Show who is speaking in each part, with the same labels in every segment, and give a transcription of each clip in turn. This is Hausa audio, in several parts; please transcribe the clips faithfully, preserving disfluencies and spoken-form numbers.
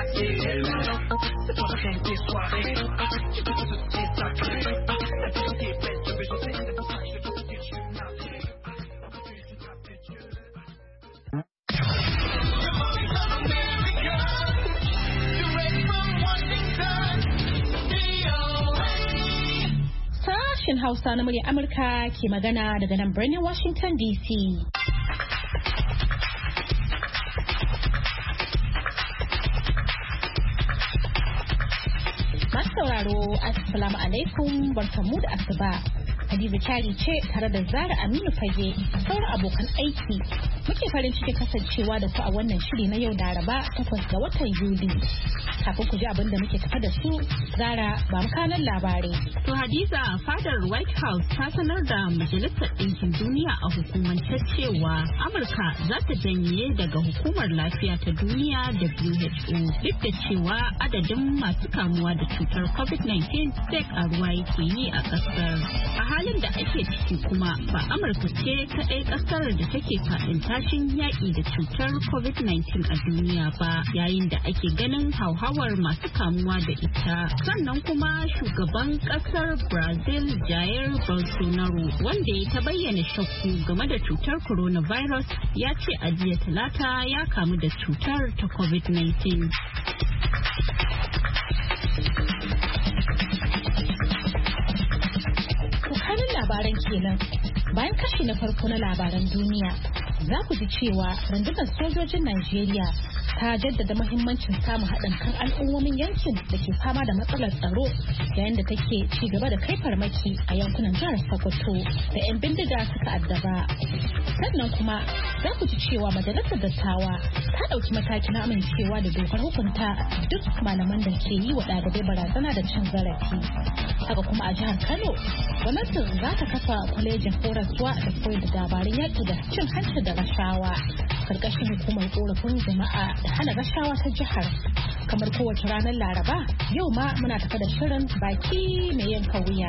Speaker 1: quartier. C'est pour ça des soirées, tu peux tout dire sacré. La vérité est belle, ce que je sais, c'est pour ça que je vais tout dire, je suis navré.
Speaker 2: Sashen Hausa na muryar Amurka ke magana daga nan birnin Washington D C. Masu sauraro, Assalamu alaikum, barkanmu da asuba. Hadiza Kyari ce tare da Zara Aminu Fage sauran abokan aiki. Muke farin cikin kasancewa da ku a wannan shiri na yau Laraba takwas ga watan Yuli. Kafin ku ji abin da muke tafa da su, Zara ba mu kanan labarai.
Speaker 3: To Hadiza, fadar White House ta sanar da Majalisar Ɗinkin Duniya a hukumance cewa Amurka za ta janye daga Hukumar Lafiya ta Duniya W H O duk da cewa adadin masu kamuwa da cutar COVID nineteen sai karuwa yake yi a ƙasar. A halin da ake ciki kuma ba Amurka ce kaɗai ƙasar da take faɗin tashin yaƙi da cutar COVID nineteen a duniya ba, yayin da ake ganin hauhawar masu kamuwa da ita. Sannan kuma shugaban ƙasar Brazil Jair Bolsonaro, wanda ya ta bayyana shakku game da cutar coronavirus, ya ce a jiya talata ya kamu da cutar ta COVID nineteen.
Speaker 2: Labaran kenan. Bayan kashi na farko na labaran duniya, za ku ji cewa rundunar sojojin Najeriya ta jaddada muhimmancin samun haɗin kan al'ummomin yankin da ke fama da matsalar tsaro yayin da take ci gaba da kai farmaki a yankunan jihar Sokoto da 'yan bindiga suka addaba. Sannan kuma za ku ji cewa majalisar dattawa ta ɗauki mataki na amincewa da dokar hukunta duk malaman da ke yi wa ɗalibai barazana da cin zarafi. Haka kuma a jihar Kano, gwamnatin za ta kafa kwalejin horaswa da koyar da dabarun yaƙi da cin hanci da rashawa karkashin hukumar korafin jama'a da hana rashawa ta jihar. Kamar kowace ranar Laraba, yau ma muna tafa da shirin baki mai yanka wuya.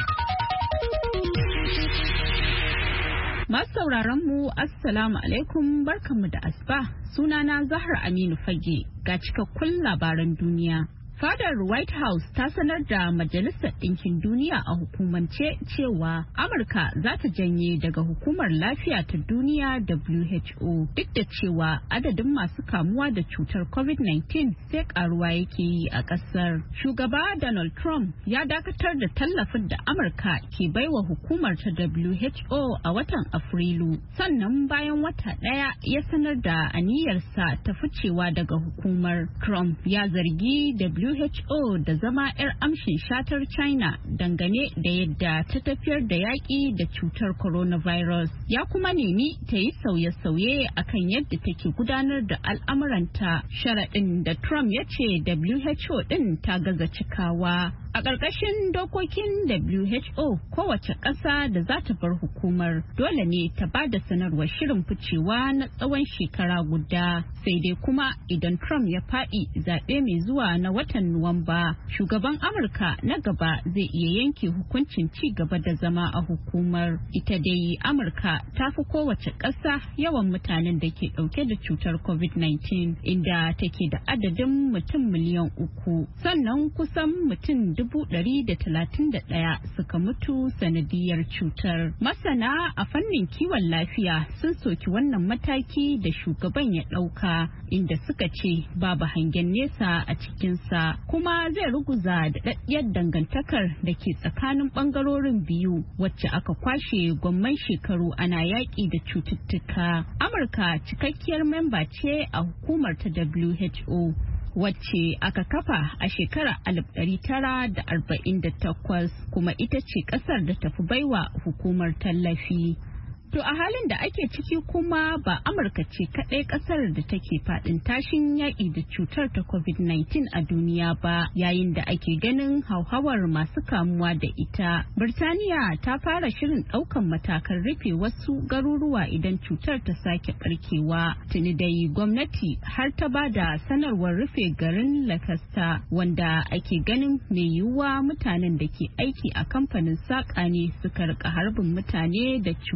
Speaker 3: Masu sauraron mu Assalamu alaikum, barkanmu da asuba. Sunana Zahra Aminu Fage, ga cikakkun labaran duniya. Fadar White House ta sanar da Majalisar Ɗinkin Duniya a hukumance cewa Amurka za ta janye daga Hukumar Lafiya ta Duniya W H O duk da cewa adadin masu kamuwa da cutar COVID nineteen sai karuwa yake yi a ƙasar. Shugaba Donald Trump ya dakatar da tallafin da Amurka ke baiwa hukumar ta W H O a watan Afrilu. Sannan bayan wata ɗaya ya sanar da aniyarsa ta ficewa daga hukumar. Trump ya zargi W H O da zama 'yar amshin shatar China dangane da yadda ta tafiyar da yaƙi da cutar coronavirus. Ya kuma nemi ta yi sauye-sauye akan yadda take gudanar da al'amuranta, sharaɗin da Trump ya ce W H O ɗin ta gaza cikawa. A ƙarƙashin dokokin W H O, kowace ƙasa da za ta bar hukumar dole ne ta ba da sanarwar shirin ficewa na tsawon shekara guda. Sai dai kuma idan Trump ya faɗi zaɓe mai zuwa na watan Nuwamba, shugaban Amurka na gaba zai iya yanke hukuncin ci gaba da zama a hukumar. Ita dai Amurka ta fi kowace ƙasa yawan mutanen da ke ɗauke da cutar COVID nineteen, inda take da adadin mutum miliyan uku. Sannan kusan mutum dubu ɗari da talatin da ɗaya suka mutu sanadiyar cutar. Masana a fannin kiwon lafiya sun soki wannan mataki da shugaban ya ɗauka, inda suka ce babu hangen nesa a cikinsa, kuma zai ruguza da daɗaɗɗiyar dangantakar da ke tsakanin ɓangarorin biyu wacce aka kwashe gwamman shekaru ana yaƙi da cututtuka. Amurka cikakkiyar memba ce a hukumar ta W H O, wacce aka kafa a shekarar alif ɗari tara da arba'in da takwas, kuma ita ce ƙasar da tafi baiwa hukumar tallafi. To a halin da ake ciki kuma ba Amurka ce kaɗai ƙasar da take faɗin tashin yaƙi da cutar ta COVID nineteen a duniya ba, yayin da ake ganin hauhawar masu kamuwa da ita. Birtaniya ta fara shirin ɗaukan matakan rufe wasu garuruwa idan cutar ta sake ɓarkewa. Tuni dai gwamnati har ta ba da sanarwar rufe garin Lancaster, wanda ake ganin mai yiwuwa mutanen da ke aiki a kamfanin saƙa ne suka rika harbin mutane da cutar.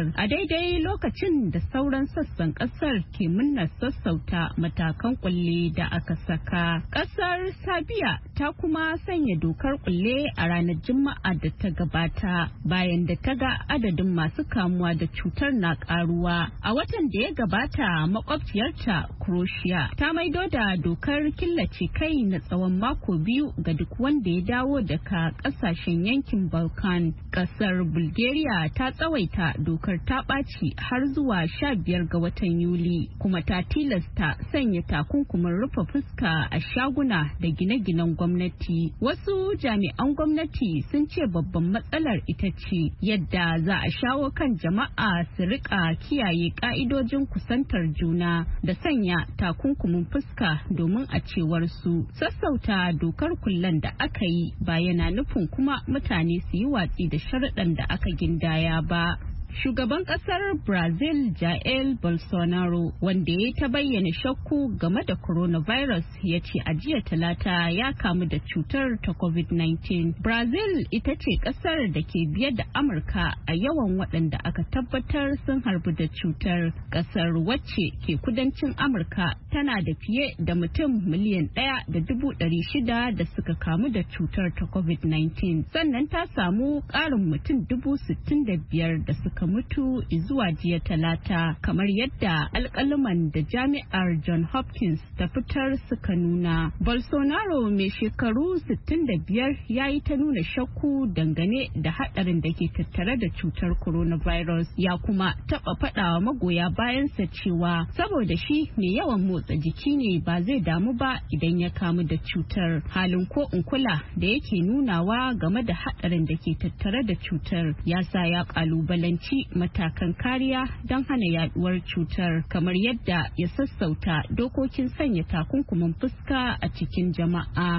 Speaker 3: cutar a daidai lokacin da sauran sassan kasar ke munna sassauta matakan kulle da aka saka. Kasar Sabiya ta kuma sanya dokar kulle a ranar Juma'a da ta gabata bayan da ta ga adadin masu kamuwa da cutar na karuwa. A watan da ya gabata makwabciyarta Croatia ta maido da dokar killace kai na tsawon mako biyu ga duk wanda ya dawo daga kasashen yankin Balkan. Kasar Bulgaria ta tsawaita dokar ta ɓaci har zuwa sha biyar ga watan Yuli kuma ta tilasta sanya takunkumin rufe fuska a shaguna da gine-ginen gwamnati. Wasu jami'an gwamnati sun ce babban matsalar ita ce yadda za a shawo kan jama'a su rika kiyaye ka'idojin kusantar juna da sanya takunkumin fuska domin a cewar su sassauta dokar kullen da aka yi ba yana nufin kuma mutane su yi watsi da sharuɗan da aka gindaya ba. Shugaban kasar Brazil Jair Bolsonaro wanda ya ta bayyana shakku game da coronavirus ya ce a jiya talata ya kamu da cutar ta covid nineteen. Brazil ita ce kasar da ke biye da Amurka a yawan waɗanda aka tabbatar sun harbu da cutar. Kasar wacce ke kudancin Amurka tana da fiye da mutum miliyan ɗaya da dubu ɗari shida da suka kamu da cutar ta covid nineteen. Sannan ta samu ƙarin mutum dubu sittin da biyar da suka mutu zuwa jiya talata kamar yadda alƙaluman da jami'ar John Hopkins ta fitar suka nuna. Bolsonaro mai shekaru sittin da biyar ya yi ta nuna shakku dangane da haɗarin da ke tattare da cutar coronavirus ya kuma taɓa faɗawa magoya bayansa cewa saboda shi mai yawan motsa jiki ne ba zai damu ba idan ya kamu da cutar. Halin ko in kula da yake nunawa game da haɗarin da ke tattare da cutar ya sa ya ƙalubalanci matakan kariya don hana yaduwar cutar kamar yadda ya sassauta dokokin sanya takunkumin fuska a cikin jama'a.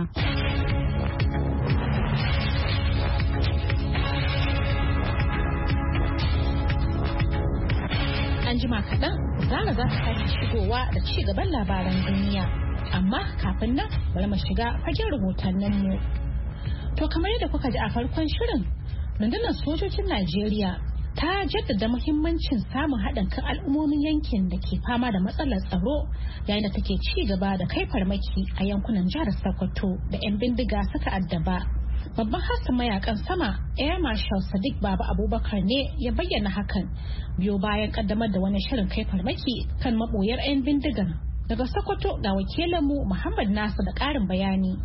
Speaker 2: An jima kaɗan Zara za ta sake shigowa da ci gaban labaran duniya, amma kafin nan bari mu shiga fagen rahotanninmu. To kamar yadda kuka ji a farkon shirin, rundunar sojojin Najeriya ta jaddada muhimmancin samun haɗin kan al'ummomin yankin da ke fama da matsalar tsaro yayin da take ci gaba da kai farmaki a yankunan jihar Sokoto da 'yan bindiga suka addaba. Babban hassan mayakan sama Air Marshal Sadiq Baba Abubakar ne ya bayyana hakan biyo bayan kaddamar da wani shirin kai farmaki kan maboyar 'yan bindigan. Daga Sokoto ga wakilinmu Muhammad Nasu da ƙarin bayani.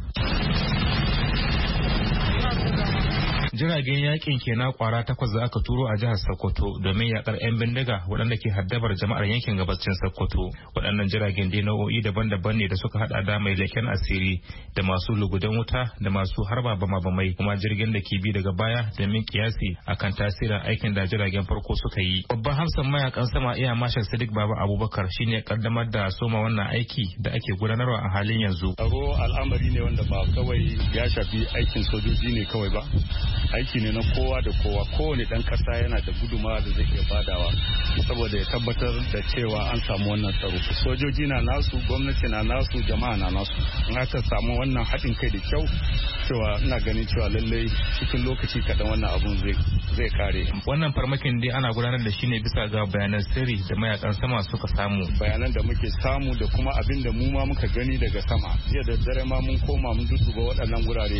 Speaker 4: Jiragen yakin kenan kwara takwas da aka turo a jihar Sokoto domin yakar 'yan bindiga waɗanda ke haddabar jama'ar yankin gabacin Sokoto. Waɗannan jiragen dai nau'o'i daban-daban ne da suka hada da mai leken asiri da masu lugudan wuta da masu harba bama-bamai, kuma jirgin da ke bi daga baya domin kiyasi akan tasirin aikin da jiragen farko suka yi. Babban hamsan mayakan sama iya Marshal Sadiq Baba Abubakar shine kaddamar da soma wannan aiki da ake gudanarwa a halin yanzu.
Speaker 5: Tsaro al'amari ne wanda ba kawai ya shafi aikin sojoji ne kawai ba. Aiki ne na kowa da kowa, kowane dan kasa yana da guduma da zai iya badawa saboda ya tabbatar da cewa an samu wannan tsaro. Sojoji na nasu, gwamnati na nasu, jama'a na nasu. In aka samu wannan haɗin kai da kyau, cewa ina ganin cewa lallai cikin lokaci kaɗan wannan abun zai kare.
Speaker 4: Wannan farmakin dai ana gudanar da shi ne bisa ga bayanan sirri da mayakan sama suka samu.
Speaker 5: Bayanan da muke samu da kuma abin da mu ma muka gani daga sama. Jiya da dare ma mun koma mun dudduba waɗannan gurare,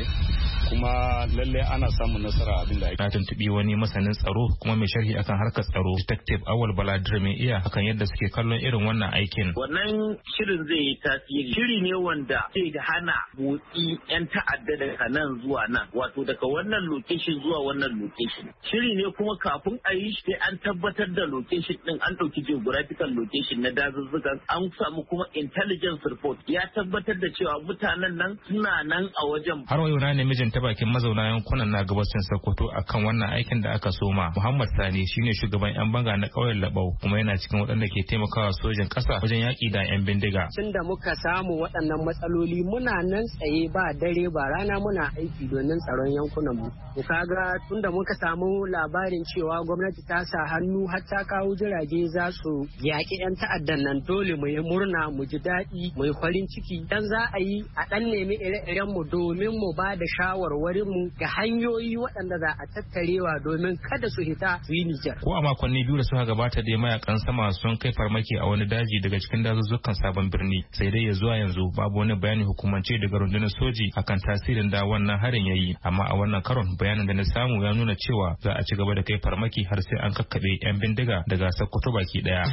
Speaker 5: kuma lallai ana samun nasara abin da ake.
Speaker 4: Na tuntubi wani masanin tsaro kuma mai sharhi akan harkar tsaro, Detective Awal Baladir mai iya akan yadda suke kallon irin wannan aikin.
Speaker 6: Wannan shirin zai yi tasiri. Shiri ne wanda zai hana motsi 'yan ta'adda daga nan zuwa nan, wato daga wannan location zuwa wannan location. Shiri ne kuma kafin a yi shi an tabbatar da location din, an ɗauki geographical location na dazuzzukan, an samu kuma intelligence report ya tabbatar da cewa mutanen nan suna nan a wajen.
Speaker 4: Har yau na ne mijin ta bakin mazauna yankunan na gabacin Sokoto akan wannan aikin da aka soma. Muhammad Sani shine shugaban 'yan banga na ƙauyen Labau kuma yana cikin waɗanda ke taimakawa sojin ƙasa wajen yaƙi da 'yan bindiga.
Speaker 7: Tun da muka samu waɗannan matsaloli muna nan tsaye ba dare ba rana muna aiki domin tsaron yankunan mu. Ku kaga tun da muka samu labarin cewa gwamnati ta sa hannu har ta kawo jirage za su yaƙi 'yan ta'addan nan, dole mu yi murna, mu ji daɗi, mu yi farin ciki. Dan za a yi a ɗan nemi ire-iren mu domin mu ba da shawar shawarwarin mu ga hanyoyi waɗanda za a tattarewa domin kada su hita su yi Nijar.
Speaker 4: Ko a makonni biyu da suka gabata dai mayakan sama sun kai farmaki a wani daji daga cikin dazuzzukan sabon birni, sai dai ya zuwa yanzu babu wani bayani hukumance daga rundunar soji akan tasirin da wannan harin yayi, amma a wannan karon bayanin da na samu ya nuna cewa za a ci gaba da kai farmaki har sai an kakkabe yan bindiga daga Sokoto baki daya.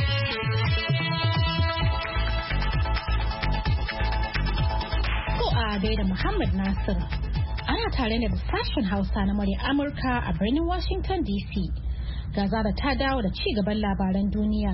Speaker 2: Ko a gaida Muhammad Nasir. Ana tare da sashen Hausa na murya Amurka a birnin Washington D C. Ga Zara ta dawo da ci gaban labaran duniya.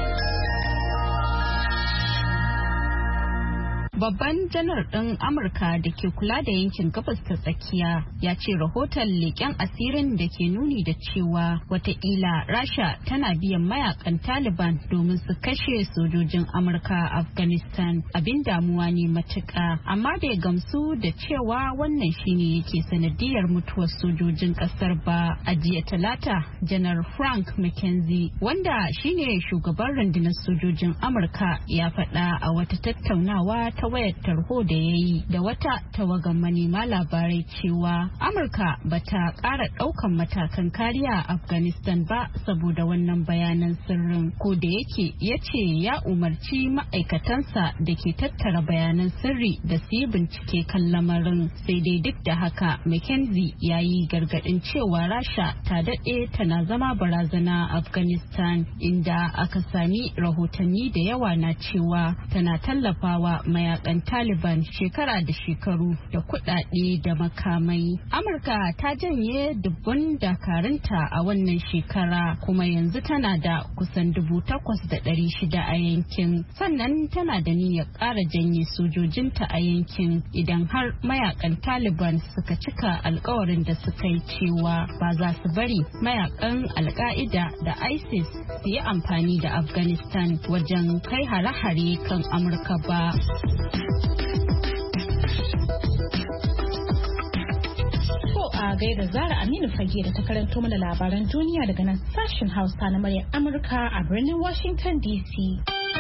Speaker 3: Babban janar ɗin Amurka da ke kula da yankin gabas ta tsakiya ya ce rahoton leƙen asirin da ke nuni da cewa wataƙila Rasha tana biyan mayakan Taliban domin su kashe sojojin Amurka a Afghanistan abin damuwa ne matuƙa, amma bai gamsu da cewa wannan shine yake sanadiyar mutuwar sojojin ƙasar ba. A jiya Talata, janar Frank McKenzie, wanda shine shugaban rundunar sojojin Amurka, ya faɗa a wata tattaunawa ta wayar tarho da ya yi da wata tawagan manema labarai cewa Amurka bata ƙara ɗaukan matakan kariya a Afghanistan ba saboda wannan bayanan sirrin, ko da yake ya ce ya umarci ma'aikatansa da ke tattara bayanan sirri da su yi bincike kan lamarin. Sai dai duk da haka McKenzie ya yi gargaɗin cewa Rasha ta daɗe tana zama barazana a Afghanistan, inda aka sami rahotanni da yawa na cewa tana tallafawa mayakan Taliban shekara da shekaru da kuɗaɗe da makamai. Amurka ta janye dubban dakarunta a wannan shekara, kuma yanzu tana da kusan dubu takwas da ɗari shida a yankin, sannan tana da niyyar ƙara janye sojojinta a yankin idan har mayakan Taliban suka cika alkawarin da suka yi cewa ba za su bari mayakan Al-Qaida da ISIS su yi amfani da Afghanistan wajen kai hare-hare kan Amurka ba.
Speaker 2: Ko a gaida Zara Aminu Fage da ta karanto mana labaran duniya daga nan sashen Hausa na muryar Amurka a birnin Washington D C.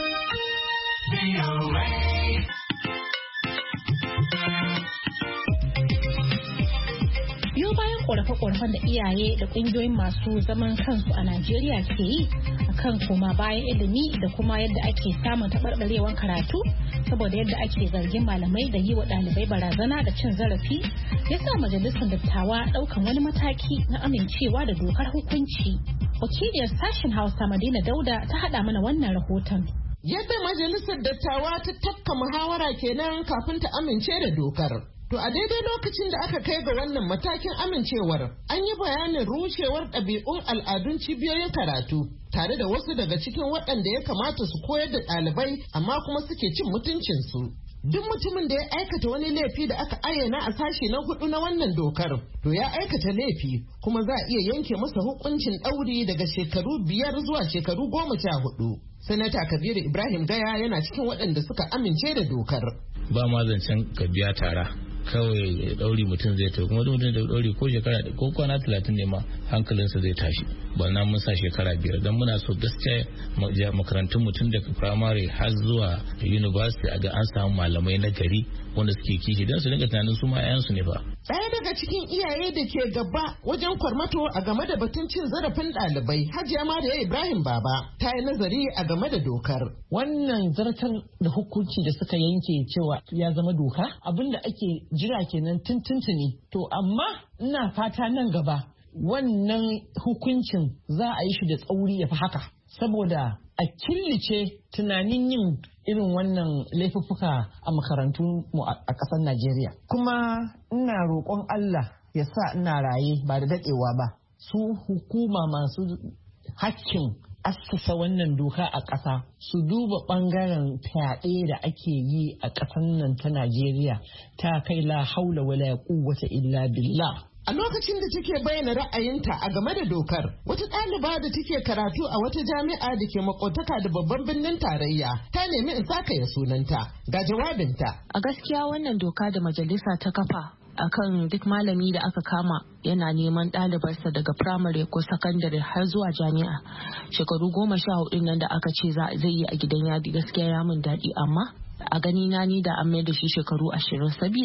Speaker 2: Biyo bayan korafe-korafen da iyaye da kungiyoyin masu zaman kansu a Najeriya ke yi akan koma bayan ilimi da kuma yadda ake samun taɓarɓarewar karatu saboda yadda ake zargin malamai da yi wa ɗalibai barazana da cin zarafi, ya sa majalisar dattawa ɗaukan wani mataki na amincewa da dokar hukunci. Wakiliyar sashen Hausa Madina Dauda ta haɗa mana wannan rahoton.
Speaker 8: Yadda majalisar dattawa ta tafka muhawara kenan kafin ta amince da dokar. To a daidai lokacin da aka kai ga wannan matakin amincewar, an yi bayanin rushewar ɗabi'un al'adun cibiyoyin karatu, tare da wasu daga cikin waɗanda ya kamata su koyar da ɗalibai amma kuma suke cin mutuncinsu. Duk mutumin da ya aikata wani laifi da aka ayyana a sashi na hudu na wannan dokar, to ya aikata laifi kuma za a iya yanke masa hukuncin ɗauri daga shekaru biyar zuwa shekaru goma sha hudu. Sanata Kabiru Ibrahim Gaya yana cikin waɗanda suka amince da dokar.
Speaker 9: Ba ma zancen ka biya tara. Kawai ɗauri mutum zai tafi, kuma mutum da ɗauri ko shekara ko kwana talatin ne ma hankalinsa zai tashi, ba na mun sa shekara biyar don muna so gaskiya makarantun mutum daga firamare har zuwa university a ga an samu malamai na gari wanda suke kishi don su dinga tunanin su ma 'ya'yansu ne fa.
Speaker 8: Ɗaya daga cikin iyaye da ke gaba wajen kwarmato a game da batun cin zarafin ɗalibai, Hajiya Mariya Ibrahim Baba, ta yi nazari a game da dokar.
Speaker 10: Wannan zartar da hukunci da suka yanke cewa ya zama doka, abinda ake jira kenan tuntuntuni. To amma ina fata nan gaba wannan hukuncin za a yi shi da tsauri ya fi haka, saboda a killace tunanin yin irin wannan laifuffuka a makarantu mu a ƙasar Najeriya. Kuma ina roƙon Allah ya sa ina raye ba da daɗewa ba, su hukuma masu hakkin assasa wannan doka a ƙasa su duba ɓangaren fyaɗe da ake yi a ƙasar nan ta Najeriya ta kai la haula wala quwwata illa billah.
Speaker 8: A lokacin da take bayyana ra'ayinta a game da dokar, wata ɗaliba da take karatu a wata jami'a da ke makotaka da babban birnin tarayya ta nemi in saka ya sunanta. Ga jawabinta.
Speaker 11: A gaskiya wannan doka da majalisa ta kafa akan duk malami da aka kama yana neman ɗalibarsa daga firamare ko sakandare har zuwa jami'a shekaru goma sha hudu nan da aka ce zai yi a gidan yadi, gaskiya ya min daɗi, amma a gani na ni da an mai da shi shekaru ashirin, sabida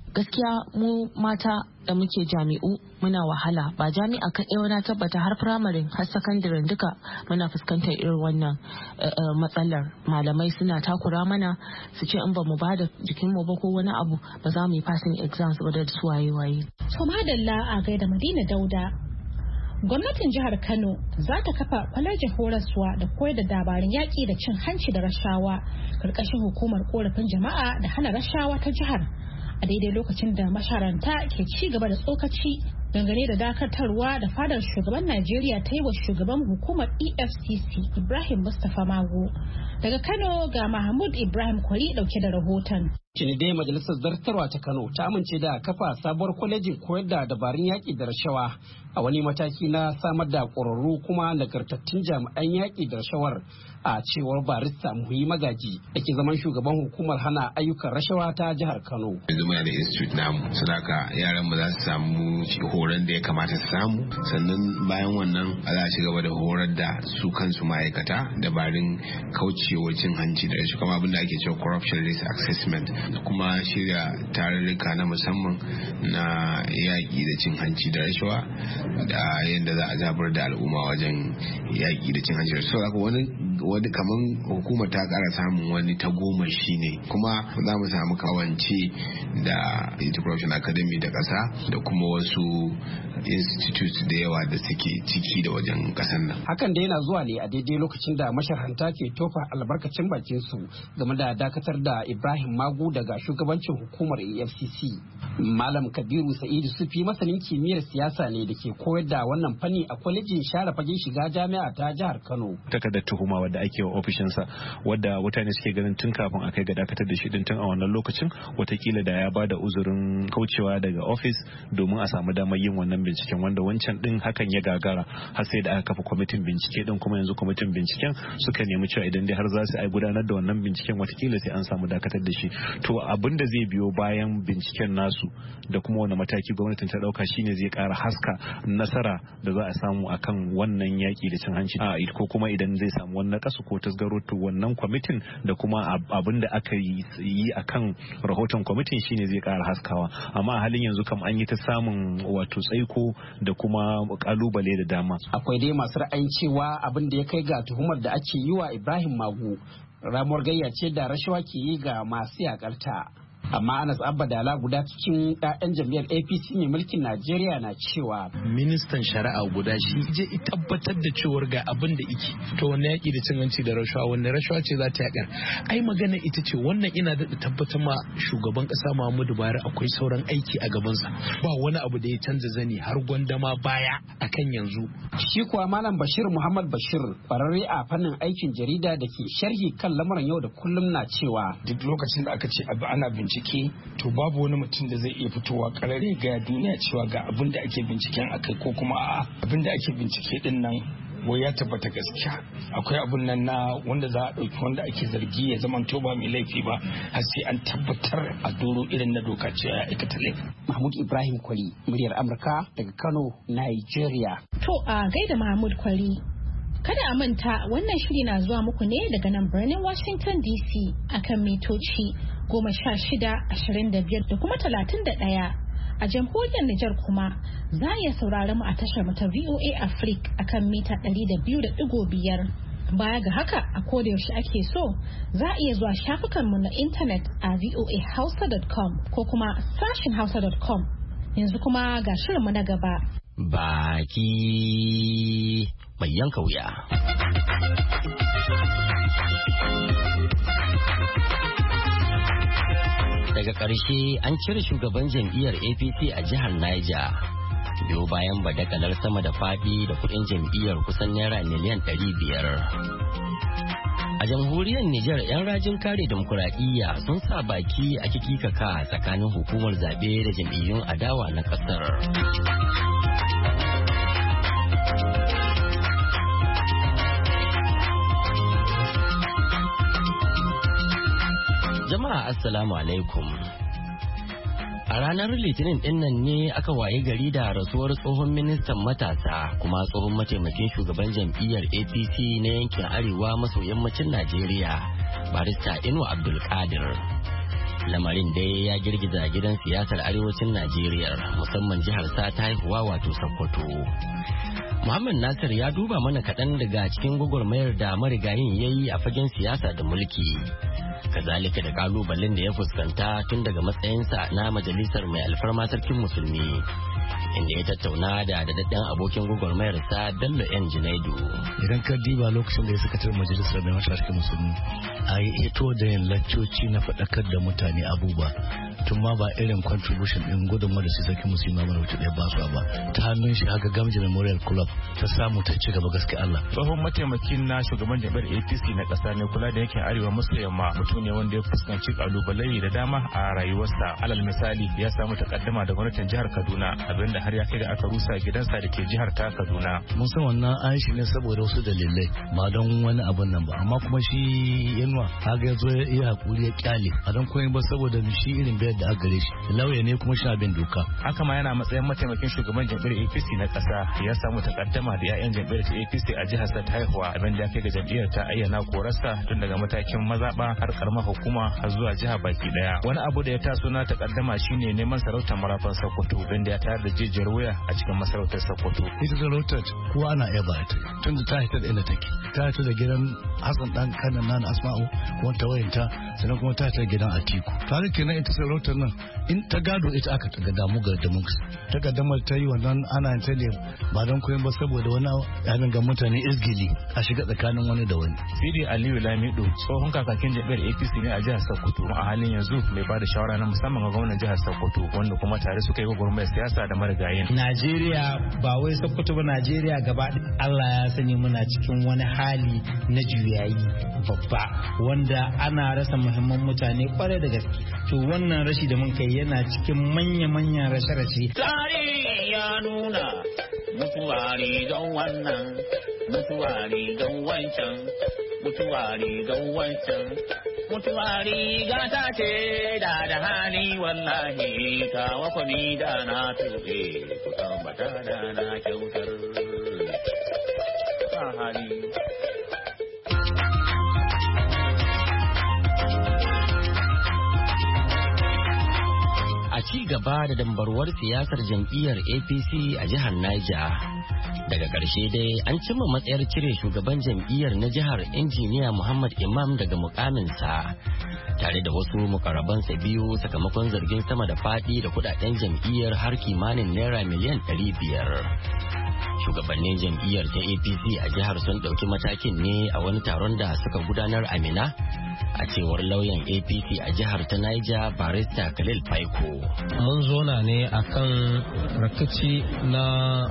Speaker 11: gaskiya mu mata da muke jami'u muna wahala, ba jami'a kaɗai wani tabbata har firamare har sakandaren duka muna fuskantar irin wannan matsalar. Malamai suna takura mana su ce in ba mu ba da jikinmu ba ko wani abu ba za mu yi passing exams ba da su waye waye.
Speaker 2: To madalla a gaida Madina Dauda. Gwamnatin jihar Kano za ta kafa kwalejin horaswa da koyar da dabarun yaƙi da cin hanci da rashawa karkashin hukumar korafin jama'a da hana rashawa ta jihar, a daidai lokacin da masharanta ke ci gaba da tsokaci dangane da dakatarwa da fadar shugaban Najeriya ta yi wa shugaban hukumar E F C C Ibrahim Mustapha Mago. Daga Kano ga Mahmud Ibrahim Kwari dauke da rahoton.
Speaker 12: Shine dai majalisar zartarwa ta Kano ta amince da kafa sabuwar kwalejin koyar da dabarun yaƙi da rashawa a wani mataki na samar da ƙwararru kuma nagartattun jami'an yaƙi da rashawar, a cewar barista Muhi Magaji da ke zaman shugaban hukumar hana ayyukan rashawa ta jihar Kano.
Speaker 13: Yanzu muna da institute namu, sadaka yaran mu za su samu horon da ya kamata su samu, sannan bayan wannan za a ci gaba da horar da su kansu ma'aikata dabarun kaucewa cin hanci da rashawa, kuma abin da ake cewa corruption risk assessment, kuma shirya tarurruka na musamman na yaƙi da cin hanci da rashawa da yadda za a zabar da al'umma wajen yaƙi da cin hanci da rashawa. Wani wani kaman hukumar ta ƙara samun wani tagomashi ne, kuma za mu samu kawance da Anti-Corruption Academy da ƙasa da kuma wasu institutes da yawa da suke ciki da wajen ƙasar nan.
Speaker 12: Hakan da yana zuwa ne a daidai lokacin da masharhanta ke tofa albarkacin bakin su game da dakatar da Ibrahim Magu daga shugabancin hukumar E F C C. Malam Kabiru Sa'idu Sufi masanin kimiyyar siyasa ne da ke koyar da wannan fanni a kwalejin share fagen shiga jami'a ta jihar Kano.
Speaker 14: Takardar tuhuma wadda ake wa ofishinsa, wadda mutane suke ganin tun kafin a kai ga dakatar da shi din tun a wannan lokacin watakila da ya bada uzurin kaucewa daga ofis domin a samu damar yin wannan binciken, wanda wancan din hakan ya gagara har sai da aka kafa kwamitin bincike din, kuma yanzu kwamitin binciken suka nemi cewa idan dai har za su ai gudanar da wannan binciken watakila sai an samu dakatar da shi. To abin da zai biyo bayan binciken nasu da kuma wani mataki gwamnatin ta dauka shine zai kara haska nasara da za a samu akan wannan yaki da cin hanci, a ko kuma idan zai samu wannan kasu ko tasgaro, to wannan kwamitin da kuma abin da aka yi akan rahoton kwamitin shine zai kara haskawa. Amma a halin yanzu kam an yi ta samun wato tsaiko da kuma kalubale da dama.
Speaker 12: Akwai dai masu ra'ayin cewa abin da ya kai ga tuhumar da ake yi wa Ibrahim Magu ramuwar gayya ce da rashawa ke yi ga masu yakarta. Amma Anas Abba Dala guda cikin ƴaƴan jam'iyyar A P C mai mulkin Najeriya na cewa
Speaker 9: ministan shari'a guda shi je tabbatar da cewar ga abin da yake to wannan yaki da cin hanci da rashawa wannan rashawa ce za ta yakar. Ai magana ita ce wannan ina da tabbatar ma shugaban kasa Muhammadu Buhari akwai sauran aiki a gabansa, ba wani abu da ya canza zani har gwandama baya akan yanzu.
Speaker 12: Shi kuwa Malam Bashir Muhammad Bashir kwararre a fannin aikin jarida da ke sharhi kan lamuran yau da kullum na cewa
Speaker 15: duk lokacin da aka ce abu ana bincike to babu wani mutum da zai iya fitowa karare ga duniya cewa ga abin da ake binciken akai ko kuma a abin da ake bincike din nan wai ya tabbata gaskiya. Akwai abun nan na wanda za a ɗauki wanda ake zargi ya zama to ba mai laifi ba har sai an tabbatar a doro irin na doka ce ya aikata laifi.
Speaker 12: Mahmud Ibrahim Kwari, muryar Amurka daga Kano, Nigeria.
Speaker 2: To a gaida Mahmud Kwari. Kada a manta wannan shiri na zuwa muku ne daga nan birnin Washington D C akan mitoci goma sha shida, ashirin da biyar da kuma talatin da ɗaya. A jamhuriyar Nijar kuma za a iya saurari mu a tashar mu ta V O A Africa akan mita ɗari da biyu da ɗigo biyar. Baya ga haka a koda yaushe ake so za a iya zuwa shafukanmu na intanet a voa hausa dot com ko kuma sashin hausa dot com. Yanzu kuma ga shirinmu na gaba.
Speaker 16: Baki mai yanka wuya. Daga ƙarshe an cire shugaban jam'iyyar A P C a jihar Niger. Biyo bayan badakalar sama da faɗi da kuɗin jam'iyyar kusan naira miliyan ɗari biyar. A jamhuriyar Nijar 'yan rajin kare demokuraɗiyya sun sa baki a kikikaka tsakanin hukumar zaɓe da jam'iyyun adawa na ƙasar. Jama'a assalamu alaikum. A ranar Litinin dinnan ne aka waye gari da rasuwar tsohon ministan matasa kuma tsohon mataimakin shugaban jam'iyyar A P C na yankin arewa maso yammacin Najeriya, barista Inu Abdulkadir. Lamarin dai ya girgiza gidan siyasar arewacin Najeriya musamman jihar sa ta haihuwa wato Sokoto. Muhammad Nasir ya duba mana kaɗan daga cikin gwagwarmayar da marigayin ya yi a fagen siyasa da mulki. Kazalika da kalubalen da ya fuskanta tun daga matsayinsa na majalisar mai alfarma sarkin musulmi, inda ya tattauna da dadadden abokin gwagwarmayarsa Bello N Junaidu.
Speaker 17: Idan ka diba lokacin da ya sakatar majalisar mai sarkin musulmi, a yi hito da yin laccoci na faɗakar da mutane abubuwa tun ma ba irin contribution din gudunmu da su sarkin musulmi mana wuce ɗaya ba su ba, ta hannun shi haka Gamji Memorial Club ta samu ta ci gaba gaske Allah.
Speaker 4: Tsohon mataimakin na shugaban jami'ar A P C na ƙasa ne kula da yankin arewa maso yamma, mutum ne wanda ya fuskanci kalubalai da dama a rayuwarsa. Alal misali ya samu takaddama da gwamnatin jihar Kaduna, abinda har ya kai da aka rusa gidansa da ke jihar ta Kaduna.
Speaker 17: Mun san wannan an shi ne saboda wasu dalilai ba don wani abun nan ba, amma kuma shi Yanuwa haka ya zo ya hakuri ya kyale a don koyin ba saboda shi irin bayar da aka gare shi lauya ne kuma shi bin doka.
Speaker 4: Haka ma yana matsayin mataimakin shugaban jam'iyyar A P C na ƙasa, ya samu takaddama da 'ya'yan jam'iyyar A P C a jihar sa ta haihuwa, abinda ya kai ga jam'iyyar ta ayyana korarsa tun daga matakin mazaɓa har karamar hukuma har zuwa jiha baki daya. Wani abu da ya taso na takaddama shine neman sarautar marafan Sokoto, wanda ya tayar da jijiyar wuya a cikin masarautar Sokoto.
Speaker 17: Ita sarautar ko ana iya ba ta tun da ta hita da inda take, ta hita da gidan Hassan dan kanan nan Asma'u kuma ta wayanta, sannan kuma ta hita da gidan Atiku. Tare kenan ita sarautar nan in ta gado ita aka ta gada mu ga da mun ta kaddamar ta yi wannan ana yin tele ba don koyon ba saboda wani yanin ga mutane izgili a shiga tsakanin wani da wani.
Speaker 4: Sidi Aliyu Lamido tsohon kakakin jam'iyyar A P C ne a jihar Sokoto, a halin yanzu mai bada shawara na musamman ga gwamnan jihar Sokoto, wanda kuma tare suka yi gwagwarmayar siyasa da marigayin.
Speaker 18: Najeriya ba wai Sokoto ba, Najeriya gaba Allah ya sani muna cikin wani hali na juyayi babba wanda ana rasa muhimman mutane kwarai da gaske. To wannan rashi da mun kai yana cikin manya-manyan rashe-rashe.
Speaker 19: Tarihi ya nuna mutuwari don wannan, mutuwari don wancan, mutuwari don wancan. Mutuwari gata ce da da hali wallahi, kawa kwami da na tuɓe, ku tambata da na kyautar hali.
Speaker 16: A ci gaba da dambarwar siyasar jam'iyyar A P C a jihar Niger. Daga ƙarshe dai an cimma matsayar cire shugaban jam'iyyar na jihar injiniya Muhammad Imam daga mukaminsa, tare da wasu mukarabansa biyu sakamakon zargin sama da faɗi da kudaden jam'iyyar har kimanin naira miliyan ɗari biyar. Shugabannin jam'iyyar ta A P C a jihar sun ɗauki matakin ne a wani taron da suka gudanar a Mina, a cewar lauyan A P C a jihar ta Niger barista Khalil Faiko.
Speaker 20: Mun zona ne akan rikici na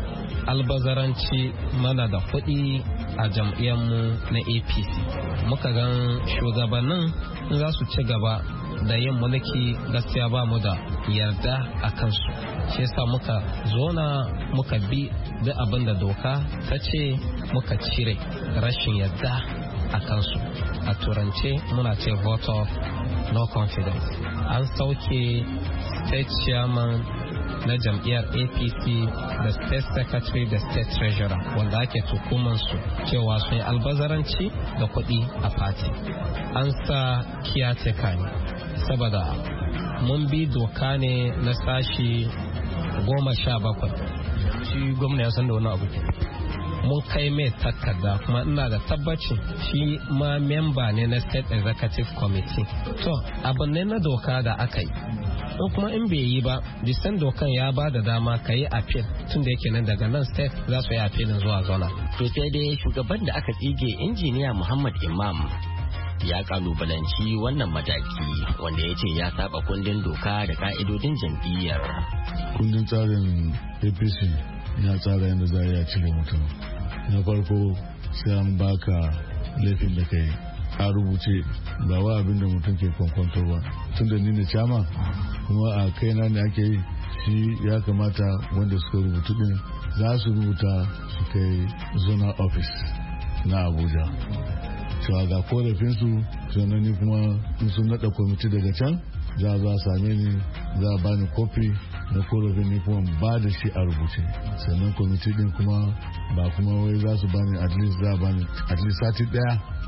Speaker 20: albazaranci mana da kuɗi a jam'iyyarmu na A P C. Muka gan shugabannin za su ci gaba da yin mulki gaskiya ba mu da yarda a kansu, shi yasa muka zona muka bi duk abin da doka ta ce muka cire rashin yarda a kansu. A turance muna ce vote of no confidence. An sauke state chairman na jam'iyyar A P C da state secretary da state treasurer wanda ake tukumansu cewa sun yi albazaranci da kuɗi a party. An sa caretaker ne saboda mun bi doka ne na sashi goma sha bakwai.
Speaker 17: Shi gwamna ya san da wani abu.
Speaker 20: Mun kai mai takarda kuma ina da tabbacin shi ma memba ne na state executive committee. To abin ne na doka da aka yi. In kuma in bai yi ba, bisan dokan ya ba da dama ka yi appeal tun da yake nan daga nan state za su yi appealin zuwa zona.
Speaker 16: To sai dai shugaban da aka tsige injiniya Muhammad Imam ya kalubalanci wannan mataki, wanda ya ce ya saba kundin doka da ka'idodin jam'iyyar.
Speaker 21: Kundin tsarin A P C ya tsara yadda za a cire mutum. Na farko sai an baka laifin da kai a rubuce, ba wa abin da mutum ke kwankwanto ba. Tun da ni ne chama kuma a kaina ne ake yi, shi ya kamata wanda suka rubutu din za su rubuta su kai zona office na Abuja. Cewa ga korafinsu, sannan ni kuma in sun naɗa kwamiti daga can za a same ni, za a bani kofi na korafin ni kuma ba da shi a rubuce. Sannan kwamiti din kuma ba kuma wai za su bani at least za a bani at least sati daya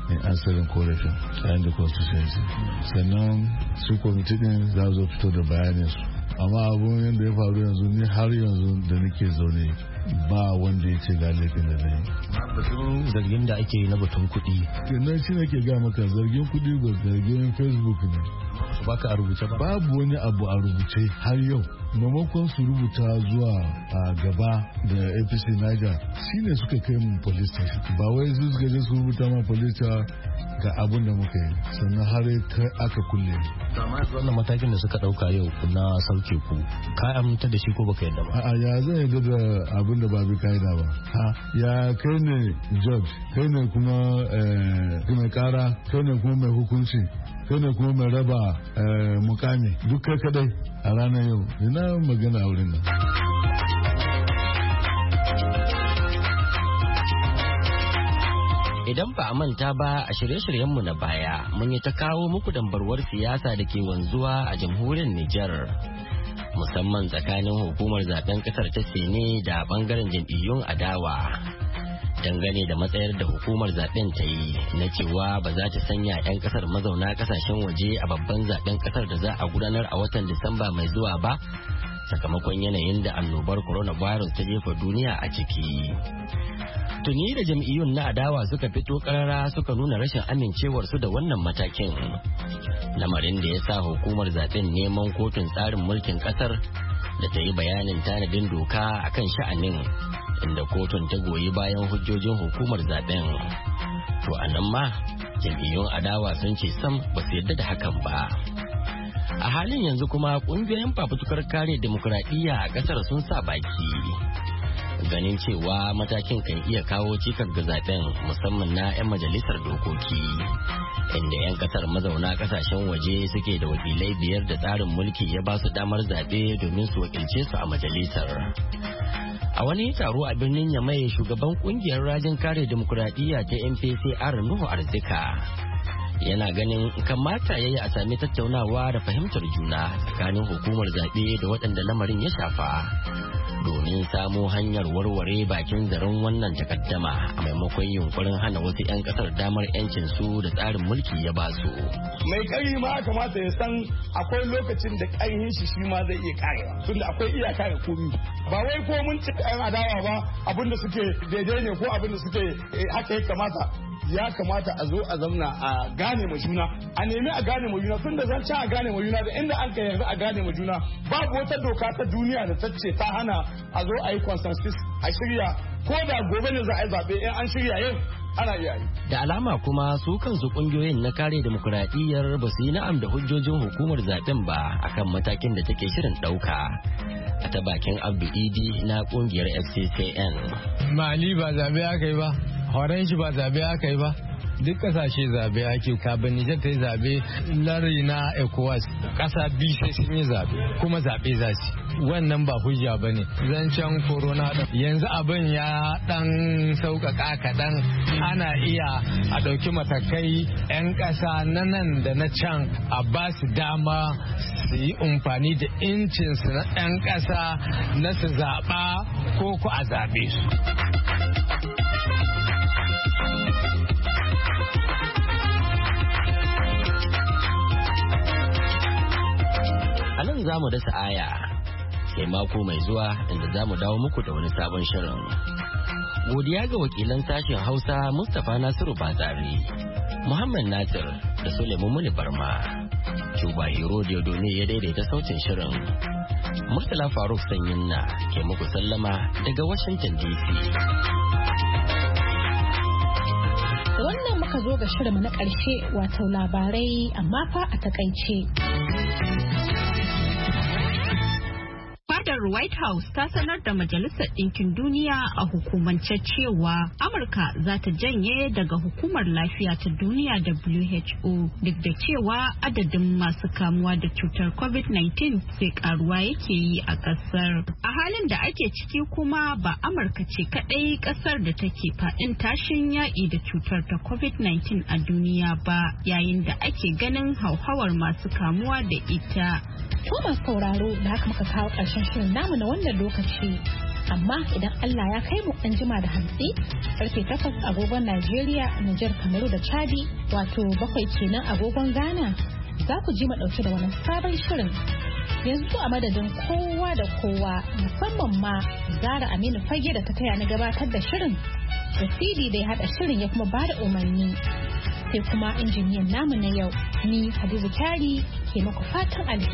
Speaker 21: in ansarin korafin yayin da constituency sannan su kwamiti din za zo fito da bayanin su amma abun yadda ya faru yanzu ni har yanzu da nake zaune ba wanda ya ce ga laifin da na yi.
Speaker 1: Batun zargin da ake yi na batun kuɗi.
Speaker 21: Kenan shi nake ga maka zargin kuɗi ga zargin Facebook ne.
Speaker 1: Ba ka a rubuce ba?
Speaker 21: Babu wani abu a rubuce har yau. Maimakon su rubuta zuwa a gaba da A P C Niger shine suka kai mu police station. Ba wai su suka je su rubuta ma police station ga abin da muka yi sannan har aka kulle.
Speaker 1: Amma wannan matakin da suka ɗauka yau na sauke ku ka aminta da shi ko baka yadda ba?
Speaker 21: A'a ya zan yadda da abin da ba bi kaida ba. Ha ya kai ne judge kai ne kuma mai kara kai ne kuma mai hukunci kai ne kuma mai raba mukami duk kai kadai a ranar yau ina magana a wurin nan.
Speaker 16: Idan ba a manta ba a shirye-shiryenmu na baya mun yi ta kawo muku dambarwar siyasa da ke wanzuwa a jamhuriyar Nijar. Musamman tsakanin hukumar zaben kasar ta Sene da bangaren jam'iyyun adawa. Dangane da matsayar da hukumar zaben ta yi na cewa ba za ta sanya 'yan kasar mazauna kasashen waje a babban zaben kasar da za a gudanar a watan Disamba mai zuwa ba, sakamakon yanayin da annobar coronavirus ta jefa duniya a ciki. Tuni da jam'iyyun na adawa suka fito karara suka nuna rashin amincewarsu da wannan matakin. Lamarin da ya sa hukumar zaben neman kotun tsarin mulkin kasar da ta yi bayanin tanadin doka akan sha'anin, inda kotun ta goyi bayan hujjojin hukumar zaben. To a nan ma jam'iyyun adawa sun ce sam ba su yarda da hakan ba. A halin yanzu kuma kungiyoyin fafutukar kare demokuraɗiyya a kasar sun sa baki. Ganin cewa matakin kan iya kawo cikar ga zaben musamman na 'yan majalisar dokoki, inda 'yan kasar mazauna kasashen waje suke da wakilai biyar da tsarin mulki ya ba su damar zaɓe domin su wakilce su a majalisar. A wani taro a birnin Yamai, shugaban kungiyar rajin kare demokuraɗiyya ta M P C R Nuhu Arzika yana ganin kamata ya yi a sami tattaunawa da fahimtar juna tsakanin hukumar zaɓe da waɗanda lamarin ya shafa, domin samo hanyar warware bakin zaren wannan takaddama a maimakon yunkurin hana wasu 'yan kasar damar 'yancin su da tsarin mulki ya ba su.
Speaker 22: Mai ƙari ma kamata ya san akwai lokacin da ƙarhin shi shi ma zai iya karewa, tunda akwai iyaka ga komi. Ba wai ko mun ci 'yan adawa ba abinda suke daidai ne ko abinda suke haka ya kamata. Ya kamata a zo a zamna a gane ma juna, a nemi a gane ma juna, tun da zan ci a gane ma juna da inda an kai yanzu a gane ma juna. Babu wata doka ta duniya da ta ce ta hana a zo a yi consensus a shirya, ko da gobe ne za a yi zaɓe in an shirya yau ana iya yi.
Speaker 16: Da alama kuma su kansu kungiyoyin na kare demokuraɗiyyar ba su yi na'am da hujjojin hukumar zaɓen ba akan matakin da take shirin ɗauka. A ta bakin Abdu Idi na kungiyar F C C N.
Speaker 23: Mali ba zaɓe aka yi ba. Horon shi ba zabe aka yi ba, duk kasashe zabe ake. Kabin Nijar ta yi zabe, lari na ECOWAS kasa biyu sai sun yi zabe kuma zabe za su. Wannan ba hujja ba ne. Zancen corona yanzu abin ya dan sauƙaƙa kaɗan, ana iya a ɗauki matakai 'yan ƙasa na nan da na can a ba su dama su yi amfani da incinsu na 'yan ƙasa na su zaɓa ko ku a zaɓe su.
Speaker 16: A nan za mu dasa aya sai mako mai zuwa inda za mu dawo muku da wani sabon shirin. Godiya ga wakilan sashen Hausa Mustapha Nasiru Bazari, Muhammad Nasir da Suleiman Muni Barma. Cuba Hero ne ya daidaita sautin shirin. Murtala Faruk Sanyinna ke muku sallama daga Washington D C.
Speaker 2: Wannan muka zo ga shirinmu na ƙarshe, wato labarai amma fa a takaice.
Speaker 3: Fadar White House ta sanar da Majalisar Ɗinkin Duniya a hukumance cewa Amurka za ta janye daga Hukumar Lafiya ta Duniya W H O duk da cewa adadin masu kamuwa da cutar COVID nineteen sai karuwa yake yi a ƙasar. A halin da ake ciki kuma ba Amurka ce kaɗai ƙasar da take faɗin tashin yaƙi da cutar ta COVID nineteen a duniya ba, yayin da ake ganin hauhawar masu kamuwa da ita.
Speaker 2: To masu sauraro da haka muka kawo ƙarshen shirin namu na wannan lokaci. amma idan Allah ya kai mu an jima da hantsi karfe takwas agogon Najeriya, Nijar, Kamaru da Chadi wato bakwai kenan agogon Ghana za ku ji mu dauke da wani sabon shirin. Yanzu a madadin kowa da kowa musamman ma Zara Aminu Fage da ta taya ni gabatar da shirin da Sidi da ya hada shirin ya kuma bada umarni sai kuma injiniyan namu na yau ni Hadiza Kyari ke muku fatan alheri.